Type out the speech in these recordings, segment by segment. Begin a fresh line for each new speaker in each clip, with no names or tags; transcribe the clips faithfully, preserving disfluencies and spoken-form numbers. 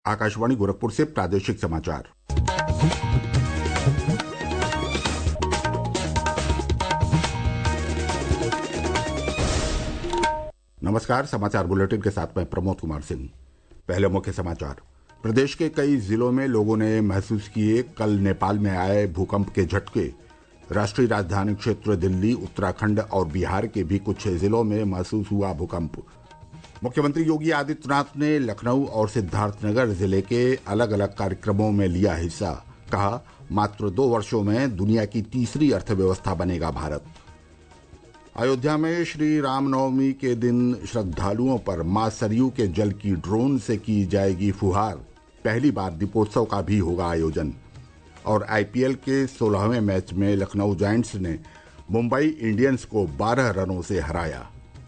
आकाशवाणी गोरखपुर से प्रादेशिक समाचार। नमस्कार। समाचार बुलेटिन के साथ मैं प्रमोद कुमार सिंह। पहले मुख्य समाचार। प्रदेश के कई जिलों में लोगों ने महसूस किए कल नेपाल में आए भूकंप के झटके। राष्ट्रीय राजधानी क्षेत्र दिल्ली, उत्तराखंड और बिहार के भी कुछ जिलों में महसूस हुआ भूकंप। मुख्यमंत्री योगी आदित्यनाथ ने लखनऊ और सिद्धार्थनगर जिले के अलग अलग कार्यक्रमों में लिया हिस्सा। कहा, मात्र दो वर्षों में दुनिया की तीसरी अर्थव्यवस्था बनेगा भारत। अयोध्या में श्री रामनवमी के दिन श्रद्धालुओं पर मां सरयू के जल की ड्रोन से की जाएगी फुहार। पहली बार दीपोत्सव का भी होगा आयोजन। और आईपीएल के सोलहवें मैच में लखनऊ जायंट्स ने मुंबई इंडियंस को बारह रनों से हराया।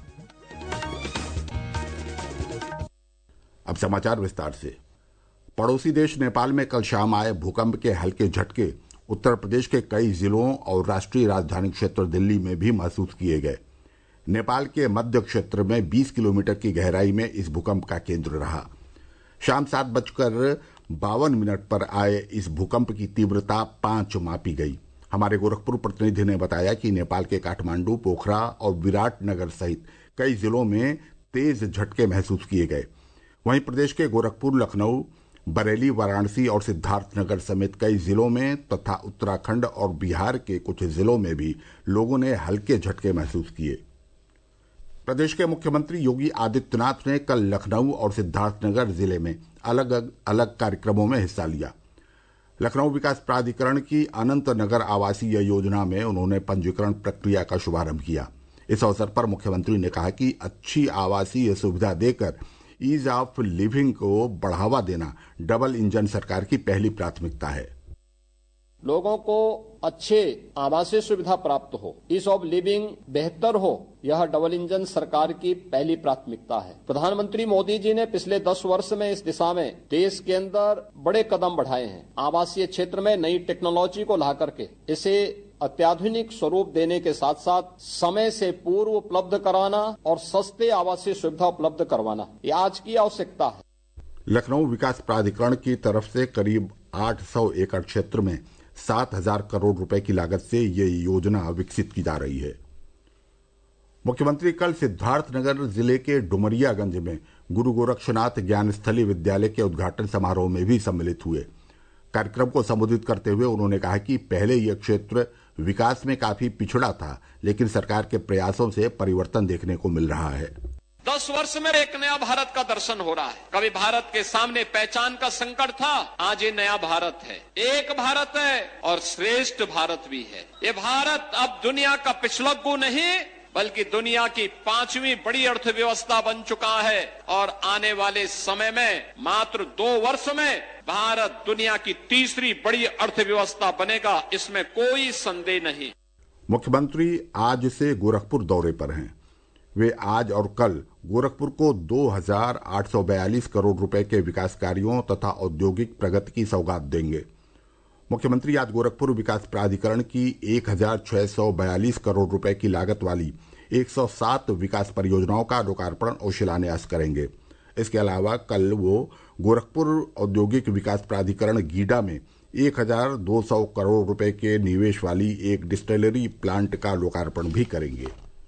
अब समाचार विस्तार से। पड़ोसी देश नेपाल में कल शाम आए भूकंप के हल्के झटके उत्तर प्रदेश के कई जिलों और राष्ट्रीय राजधानी क्षेत्र दिल्ली में भी महसूस किए गए। नेपाल के मध्य क्षेत्र में बीस किलोमीटर की गहराई में इस भूकंप का केंद्र रहा। शाम सात बजकर बावन मिनट पर आए इस भूकंप की तीव्रता पांच मापी गई। हमारे गोरखपुर प्रतिनिधि ने बताया कि नेपाल के काठमांडू, पोखरा और विराटनगर सहित कई जिलों में तेज झटके महसूस किए गए। वहीं प्रदेश के गोरखपुर, लखनऊ, बरेली, वाराणसी और सिद्धार्थनगर समेत कई जिलों में तथा उत्तराखंड और बिहार के कुछ जिलों में भी लोगों ने हल्के झटके महसूस किए। प्रदेश के मुख्यमंत्री योगी आदित्यनाथ ने कल लखनऊ और सिद्धार्थनगर जिले में अलग अलग कार्यक्रमों में हिस्सा लिया। लखनऊ विकास प्राधिकरण की अनंत नगर आवासीय योजना में उन्होंने पंजीकरण प्रक्रिया का शुभारंभ किया। इस अवसर पर मुख्यमंत्री ने कहा कि अच्छी आवासीय सुविधा देकर ईज ऑफ लिविंग को बढ़ावा देना डबल इंजन सरकार की पहली प्राथमिकता है।
लोगों को अच्छे आवासीय सुविधा प्राप्त हो, ईज ऑफ लिविंग बेहतर हो, यह डबल इंजन सरकार की पहली प्राथमिकता है। प्रधानमंत्री मोदी जी ने पिछले दस वर्ष में इस दिशा में देश के अंदर बड़े कदम बढ़ाए हैं। आवासीय क्षेत्र में नई टेक्नोलॉजी को ला करके इसे अत्याधुनिक स्वरूप देने के साथ साथ समय से पूर्व उपलब्ध कराना और सस्ते आवासीय सुविधा उपलब्ध करवाना, ये आज की आवश्यकता है।
लखनऊ विकास प्राधिकरण की तरफ से करीब आठ सौ एकड़ क्षेत्र में सात हजार करोड़ रुपए की लागत से ये योजना विकसित की जा रही है। मुख्यमंत्री कल सिद्धार्थनगर जिले के डुमरियागंज में गुरु गोरक्षनाथ ज्ञानस्थली विद्यालय के उद्घाटन समारोह में भी सम्मिलित हुए। कार्यक्रम को संबोधित करते हुए उन्होंने कहा कि पहले यह क्षेत्र विकास में काफी पिछड़ा था, लेकिन सरकार के प्रयासों से परिवर्तन देखने को मिल रहा है।
दस वर्ष में एक नया भारत का दर्शन हो रहा है। कभी भारत के सामने पहचान का संकट था, आज ये नया भारत है। एक भारत है और श्रेष्ठ भारत भी है। ये भारत अब दुनिया का पिछलग्गू नहीं बल्कि दुनिया की पांचवी बड़ी अर्थव्यवस्था बन चुका है और आने वाले समय में मात्र दो वर्ष में भारत दुनिया की तीसरी बड़ी अर्थव्यवस्था बनेगा, इसमें कोई संदेह नहीं।
मुख्यमंत्री आज से गोरखपुर दौरे पर हैं। वे आज और कल गोरखपुर को दो हजार आठ सौ बयालीस करोड़ रुपए के विकास कार्यों तथा औद्योगिक प्रगति की सौगात देंगे। मुख्यमंत्री आज गोरखपुर विकास प्राधिकरण की एक हजार छह सौ बयालीस करोड़ रुपए की लागत वाली एक सौ सात विकास परियोजनाओं का लोकार्पण और शिलान्यास करेंगे। इसके अलावा कल वो गोरखपुर औद्योगिक विकास प्राधिकरण गीडा में एक हजार दो सौ करोड़ रुपए के निवेश वाली एक डिस्टिलरी प्लांट का लोकार्पण भी करेंगे।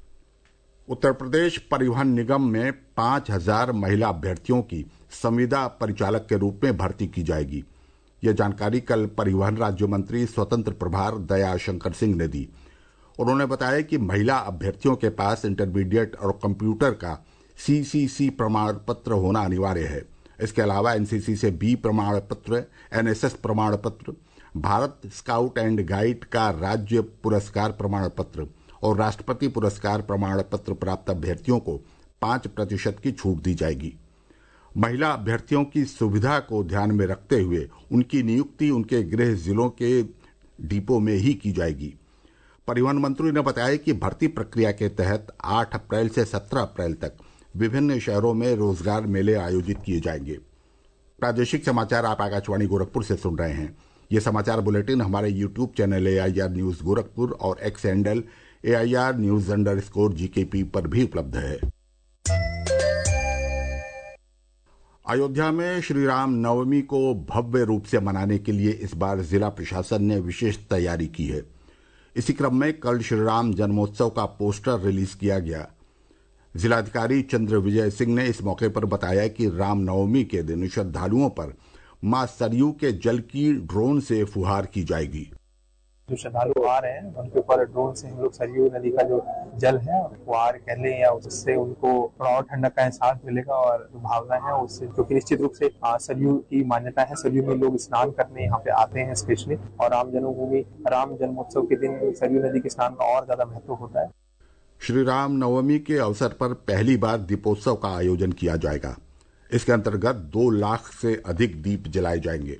उत्तर प्रदेश परिवहन निगम में पांच हजार महिला अभ्यर्थियों की संविदा परिचालक के रूप में भर्ती की जाएगी। यह जानकारी कल परिवहन राज्य मंत्री स्वतंत्र प्रभार दया शंकर सिंह ने दी। उन्होंने बताया कि महिला अभ्यर्थियों के पास इंटरमीडिएट और कंप्यूटर का सीसीसी प्रमाण पत्र होना अनिवार्य है। इसके अलावा एनसीसी से बी प्रमाण पत्र, एनएसएस प्रमाण पत्र, भारत स्काउट एंड गाइड का राज्य पुरस्कार प्रमाण पत्र और राष्ट्रपति पुरस्कार प्रमाण पत्र प्राप्त अभ्यर्थियों को पांच प्रतिशत की छूट दी जाएगी। महिला अभ्यर्थियों की सुविधा को ध्यान में रखते हुए उनकी नियुक्ति उनके गृह जिलों के डिपो में ही की जाएगी। परिवहन मंत्री ने बताया कि भर्ती प्रक्रिया के तहत आठ अप्रैल से सत्रह अप्रैल तक विभिन्न शहरों में रोजगार मेले आयोजित किए जाएंगे। प्रादेशिक समाचार आप आकाशवाणी गोरखपुर से सुन रहे हैं। ये समाचार बुलेटिन हमारे YouTube channel A I R news Gorakhpur और X handle A I R news underscore G K P पर भी उपलब्ध है। अयोध्या में श्री राम नवमी को भव्य रूप से मनाने के लिए इस बार जिला प्रशासन ने विशेष तैयारी की है। इसी क्रम में कल श्री राम जन्मोत्सव का पोस्टर रिलीज किया गया। जिलाधिकारी चंद्र विजय सिंह ने इस मौके पर बताया कि राम नवमी के दिन श्रद्धालुओं पर मां सरयू के जल की ड्रोन से फुहार की जाएगी।
जो श्रद्धालु आ रहे हैं उनके ऊपर ड्रोन से हम लोग सरयू नदी का जो जल है फुहार कह लें या उससे उनको थोड़ा और ठंडक का एहसास मिलेगा और जो भावना है उससे, क्योंकि निश्चित रूप से सरयू की मान्यता है, सरयू में लोग स्नान करने यहाँ पे आते हैं स्पेशली, और राम जन्मभूमि राम जन्मोत्सव के दिन सरयू नदी के स्नान का और ज्यादा महत्व होता है।
श्री राम नवमी के अवसर पर पहली बार दीपोत्सव का आयोजन किया जाएगा। इसके अंतर्गत दो लाख से अधिक दीप जलाए जाएंगे।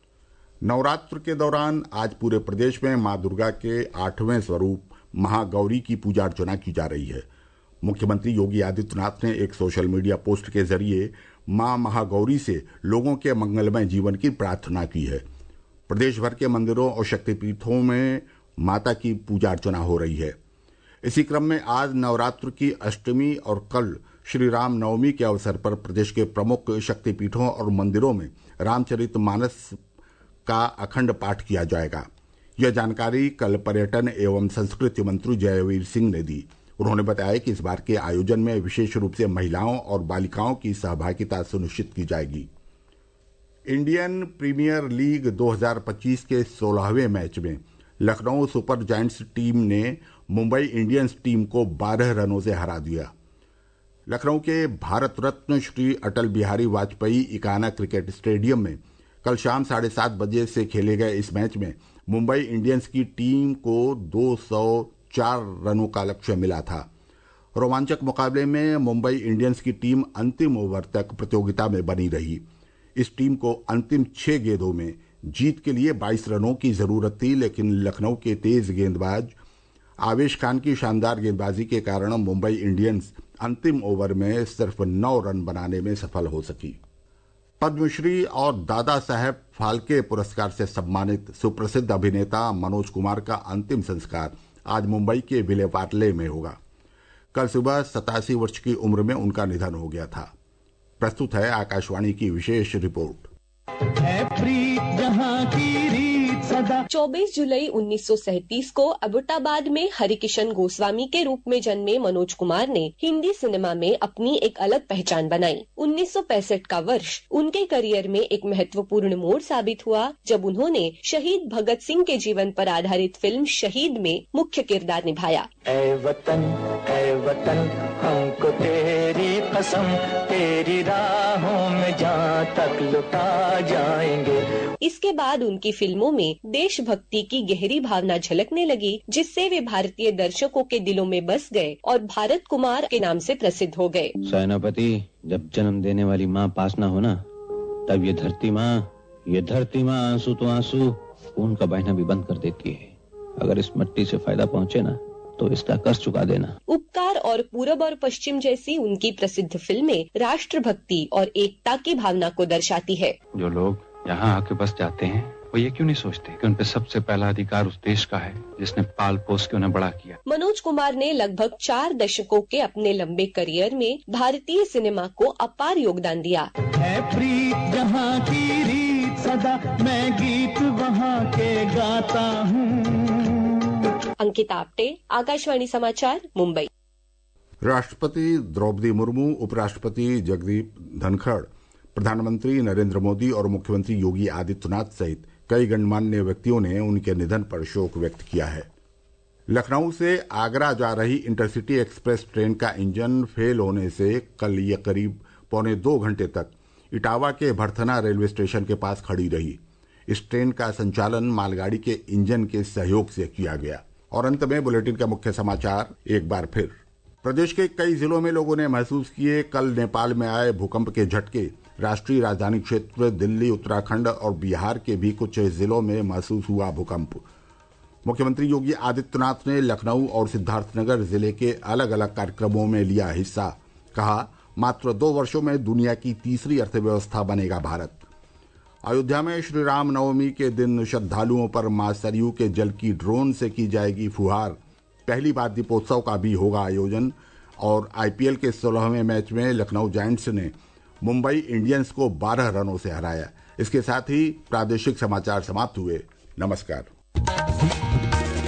नवरात्र के दौरान आज पूरे प्रदेश में मां दुर्गा के आठवें स्वरूप महागौरी की पूजा अर्चना की जा रही है। मुख्यमंत्री योगी आदित्यनाथ ने एक सोशल मीडिया पोस्ट के जरिए मां महागौरी से लोगों के मंगलमय जीवन की प्रार्थना की है। प्रदेश भर के मंदिरों और शक्तिपीठों में माता की पूजा अर्चना हो रही है। इसी क्रम में आज नवरात्र की अष्टमी और कल श्री राम नवमी के अवसर पर प्रदेश के प्रमुख शक्तिपीठों और मंदिरों में रामचरितमानस का अखंड पाठ किया जाएगा। यह जानकारी कल पर्यटन एवं संस्कृति मंत्री जयवीर सिंह ने दी। उन्होंने बताया कि इस बार के आयोजन में विशेष रूप से महिलाओं और बालिकाओं की सहभागिता सुनिश्चित की जाएगी। इंडियन प्रीमियर लीग दो हज़ार पच्चीस के सोलहवें मैच में लखनऊ सुपर जायंट्स टीम ने मुंबई इंडियंस टीम को बारह रनों से हरा दिया। लखनऊ के भारत रत्न श्री अटल बिहारी वाजपेयी इकाना क्रिकेट स्टेडियम में कल शाम साढ़े सात बजे से खेले गए इस मैच में मुंबई इंडियंस की टीम को दो सौ चार रनों का लक्ष्य मिला था। रोमांचक मुकाबले में मुंबई इंडियंस की टीम अंतिम ओवर तक प्रतियोगिता में बनी रही। इस टीम को अंतिम छह गेंदों में जीत के लिए बाईस रनों की जरूरत थी, लेकिन लखनऊ के तेज गेंदबाज आवेश खान की शानदार गेंदबाजी के कारण मुंबई इंडियंस अंतिम ओवर में सिर्फ नौ रन बनाने में सफल हो सकी। पद्मश्री और दादा साहेब फाल्के पुरस्कार से सम्मानित सुप्रसिद्ध अभिनेता मनोज कुमार का अंतिम संस्कार आज मुंबई के विले पार्ले में होगा। कल सुबह सतासी वर्ष की उम्र में उनका निधन हो गया था। प्रस्तुत है आकाशवाणी की विशेष रिपोर्ट।
चौबीस जुलाई उन्नीस सौ सैंतीस को अबोटाबाद में हरिकिशन गोस्वामी के रूप में जन्मे मनोज कुमार ने हिंदी सिनेमा में अपनी एक अलग पहचान बनाई। उन्नीस सौ पैंसठ का वर्ष उनके करियर में एक महत्वपूर्ण मोड़ साबित हुआ, जब उन्होंने शहीद भगत सिंह के जीवन पर आधारित फिल्म शहीद में मुख्य किरदार निभाया।
ऐ वतन, ऐ वतन, हमको तेरी कसम, तेरी राहों में जहाँ तक लुटा जाएंगे।
इसके बाद उनकी फिल्मों में देशभक्ति की गहरी भावना झलकने लगी, जिससे वे भारतीय दर्शकों के दिलों में बस गए और भारत कुमार के नाम से प्रसिद्ध हो गए।
सेनापति, जब जन्म देने वाली माँ पास ना हो ना, तब ये धरती माँ ये धरती माँ आंसू तो आंसू खून का बहना भी बंद कर देती है। अगर इस मिट्टी से फायदा पहुँचे ना तो इसका कर्ज चुका देना।
उपकार और पूरब और पश्चिम जैसी उनकी प्रसिद्ध फिल्में राष्ट्रभक्ति और एकता की भावना को दर्शाती है।
जो लोग यहाँ आके बस जाते हैं वो ये क्यों नहीं सोचते कि उन पे सबसे पहला अधिकार उस देश का है जिसने पाल पोस के उन्हें बड़ा किया।
मनोज कुमार ने लगभग चार दशकों के अपने लंबे करियर में भारतीय सिनेमा को अपार योगदान दिया।
है प्रीत जहाँ की रीत सदा, मैं गीत वहाँ के गाता हूँ।
अंकिता आप्टे, आकाशवाणी समाचार, मुंबई।
राष्ट्रपति द्रौपदी मुर्मू, उपराष्ट्रपति जगदीप धनखड़, प्रधानमंत्री नरेंद्र मोदी और मुख्यमंत्री योगी आदित्यनाथ सहित कई गणमान्य व्यक्तियों ने उनके निधन पर शोक व्यक्त किया है। लखनऊ से आगरा जा रही इंटरसिटी एक्सप्रेस ट्रेन का इंजन फेल होने से कल ये करीब पौने दो घंटे तक इटावा के भरथना रेलवे स्टेशन के पास खड़ी रही। इस ट्रेन का संचालन मालगाड़ी के इंजन के सहयोग से किया गया। और अंत में बुलेटिन का मुख्य समाचार एक बार फिर। प्रदेश के कई जिलों में लोगों ने महसूस किए कल नेपाल में आए भूकंप के झटके। राष्ट्रीय राजधानी क्षेत्र दिल्ली, उत्तराखंड और बिहार के भी कुछ जिलों में महसूस हुआ भूकंप। मुख्यमंत्री योगी आदित्यनाथ ने लखनऊ और सिद्धार्थनगर जिले के अलग अलग कार्यक्रमों में लिया हिस्सा। कहा, मात्र दो वर्षों में दुनिया की तीसरी अर्थव्यवस्था बनेगा भारत। अयोध्या में श्री राम नवमी के दिन श्रद्धालुओं पर मां सरयू के जल की ड्रोन से की जाएगी फुहार। पहली बार दीपोत्सव का भी होगा आयोजन। और आईपीएल के सोलहवें मैच में लखनऊ जायंट्स ने मुंबई इंडियंस को बारह रनों से हराया। इसके साथ ही प्रादेशिक समाचार समाप्त हुए। नमस्कार।